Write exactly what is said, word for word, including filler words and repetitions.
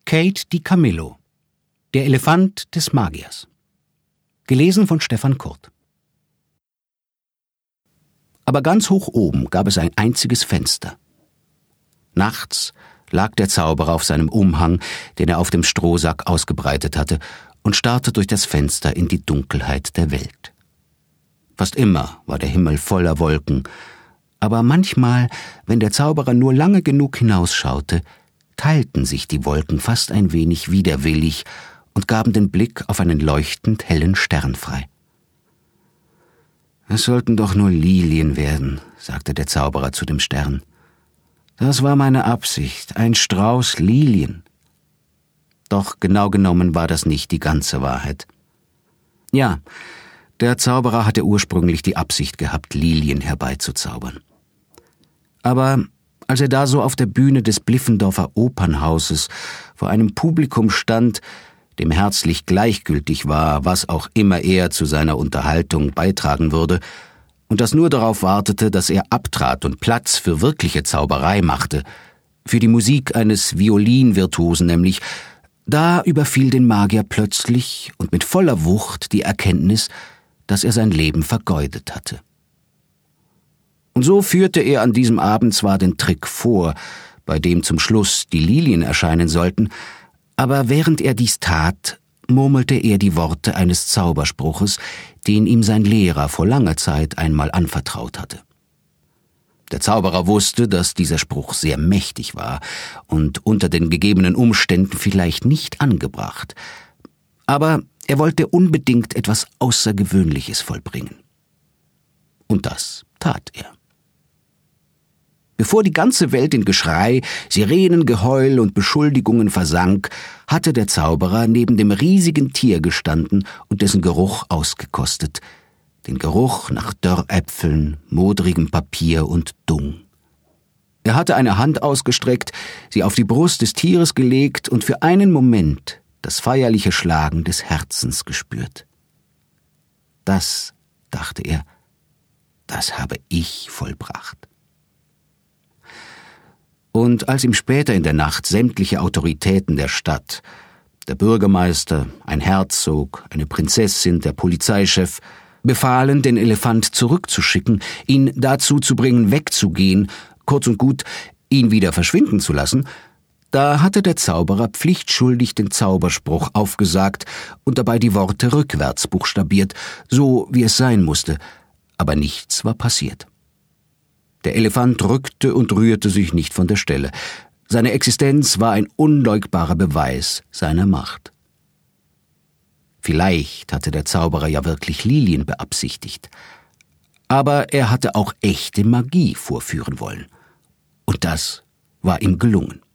Kate DiCamillo, Der Elefant des Magiers. Gelesen von Stefan Kurt. Aber ganz hoch oben gab es ein einziges Fenster. Nachts lag der Zauberer auf seinem Umhang, den er auf dem Strohsack ausgebreitet hatte, und starrte durch das Fenster in die Dunkelheit der Welt. Fast immer war der Himmel voller Wolken, aber manchmal, wenn der Zauberer nur lange genug hinausschaute, teilten sich die Wolken fast ein wenig widerwillig und gaben den Blick auf einen leuchtend hellen Stern frei. »Es sollten doch nur Lilien werden«, sagte der Zauberer zu dem Stern. »Das war meine Absicht, ein Strauß Lilien.« Doch genau genommen war das nicht die ganze Wahrheit. Ja, der Zauberer hatte ursprünglich die Absicht gehabt, Lilien herbeizuzaubern. Aber als er da so auf der Bühne des Bliffendorfer Opernhauses vor einem Publikum stand, dem herzlich gleichgültig war, was auch immer er zu seiner Unterhaltung beitragen würde, und das nur darauf wartete, dass er abtrat und Platz für wirkliche Zauberei machte, für die Musik eines Violinvirtuosen nämlich, da überfiel den Magier plötzlich und mit voller Wucht die Erkenntnis, dass er sein Leben vergeudet hatte. Und so führte er an diesem Abend zwar den Trick vor, bei dem zum Schluss die Lilien erscheinen sollten, aber während er dies tat, murmelte er die Worte eines Zauberspruches, den ihm sein Lehrer vor langer Zeit einmal anvertraut hatte. Der Zauberer wusste, dass dieser Spruch sehr mächtig war und unter den gegebenen Umständen vielleicht nicht angebracht, aber er wollte unbedingt etwas Außergewöhnliches vollbringen. Und das tat er. Bevor die ganze Welt in Geschrei, Sirenengeheul und Beschuldigungen versank, hatte der Zauberer neben dem riesigen Tier gestanden und dessen Geruch ausgekostet. Den Geruch nach Dörräpfeln, modrigem Papier und Dung. Er hatte eine Hand ausgestreckt, sie auf die Brust des Tieres gelegt und für einen Moment das feierliche Schlagen des Herzens gespürt. Das, dachte er, das habe ich vollbracht. Und als ihm später in der Nacht sämtliche Autoritäten der Stadt, der Bürgermeister, ein Herzog, eine Prinzessin, der Polizeichef, befahlen, den Elefant zurückzuschicken, ihn dazu zu bringen, wegzugehen, kurz und gut, ihn wieder verschwinden zu lassen, da hatte der Zauberer pflichtschuldig den Zauberspruch aufgesagt und dabei die Worte rückwärts buchstabiert, so wie es sein musste, aber nichts war passiert. Der Elefant rückte und rührte sich nicht von der Stelle. Seine Existenz war ein unleugbarer Beweis seiner Macht. Vielleicht hatte der Zauberer ja wirklich Lilien beabsichtigt. Aber er hatte auch echte Magie vorführen wollen. Und das war ihm gelungen.